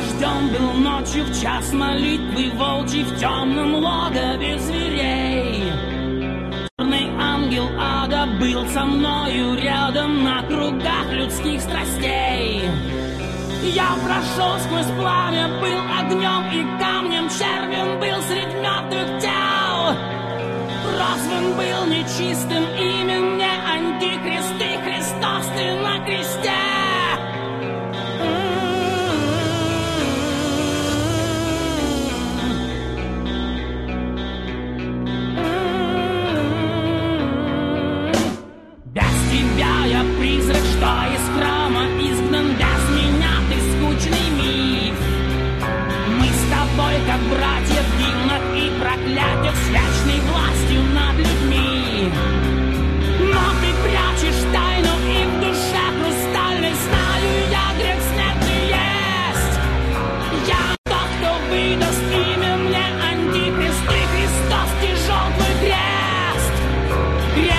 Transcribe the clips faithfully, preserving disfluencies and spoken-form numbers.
рожден был ночью в час молитвы волчий в темном логове зверей. Черный ангел ада был со мною рядом на кругах людских страстей. Я прошел сквозь пламя, был огнем и камнем, червем был средь мертвых тел. Прозван был нечистым, имя мне Антихрист, и Христос ты на кресте. Без тебя я призрак, что из храма изгнан, без меня ты скучный миф. Мы с тобой, как братья в гимнах и проклятиях, с вечной властью над людьми. Но ты прячешь тайну, и в душе хрустальной знаю я, грех смертный есть. Я тот, кто выдаст имя мне Антихрист, и Христос тяжел твой крест. Крест.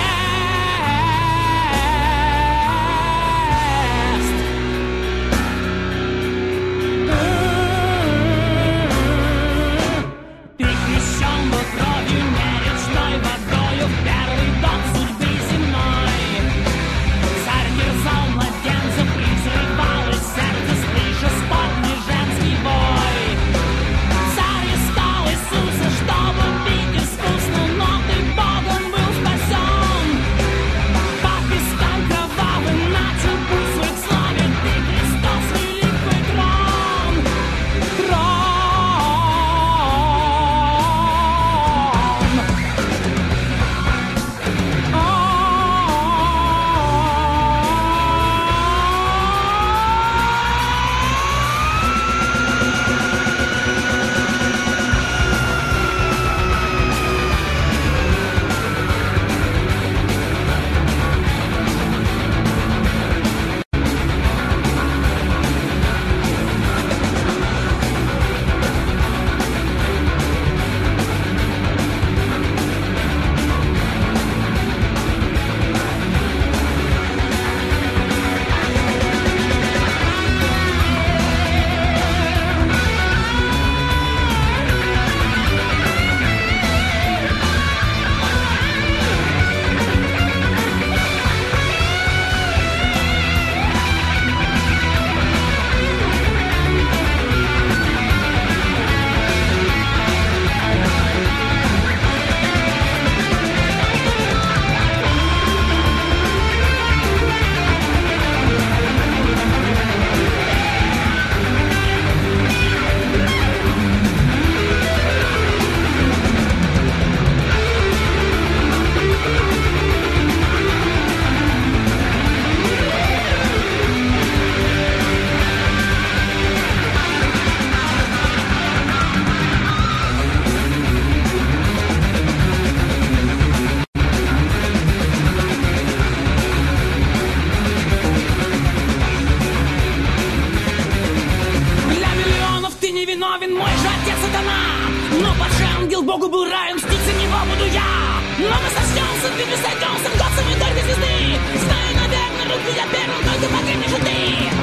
Богу был раем, мстить за него буду я. Но мы сочтемся, в битве сойдемся, в год самой только звезды. Знаю, наверное, руку я первым, только погибнешь и ты.